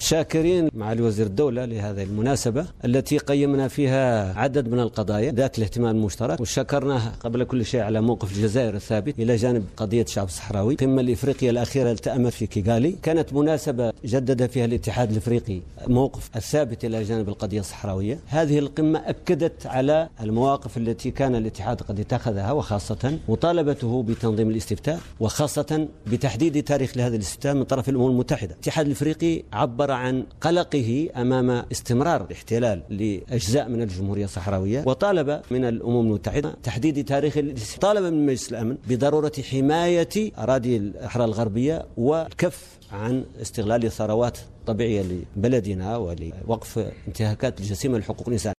شاكرين معالي وزير الدولة لهذه المناسبة التي قيمنا فيها عدد من القضايا ذات الاهتمام المشترك، وشكرناه قبل كل شيء على موقف الجزائر الثابت إلى جانب قضية الشعب الصحراوي. القمة الإفريقية الأخيرة التأمت في كيغالي كانت مناسبة جدد فيها الاتحاد الإفريقي موقف الثابت إلى جانب القضية الصحراوية. هذه القمة أكدت على المواقف التي كان الاتحاد قد اتخذها، وخاصة مطالبته بتنظيم الاستفتاء، وخاصة بتحديد تاريخ لهذا الاستفتاء من طرف الأمم المتحدة. الاتحاد الإفريقي عبر عن قلقه أمام استمرار الاحتلال لأجزاء من الجمهورية الصحراوية، وطالب من الأمم المتحدة تحديد تاريخ الاستفتاء. طالب من مجلس الأمن بضرورة حماية أراضي الأحرار الغربية والكف عن استغلال الثروات الطبيعية لبلدنا ولوقف انتهاكات الجسيمة لحقوق الإنسان.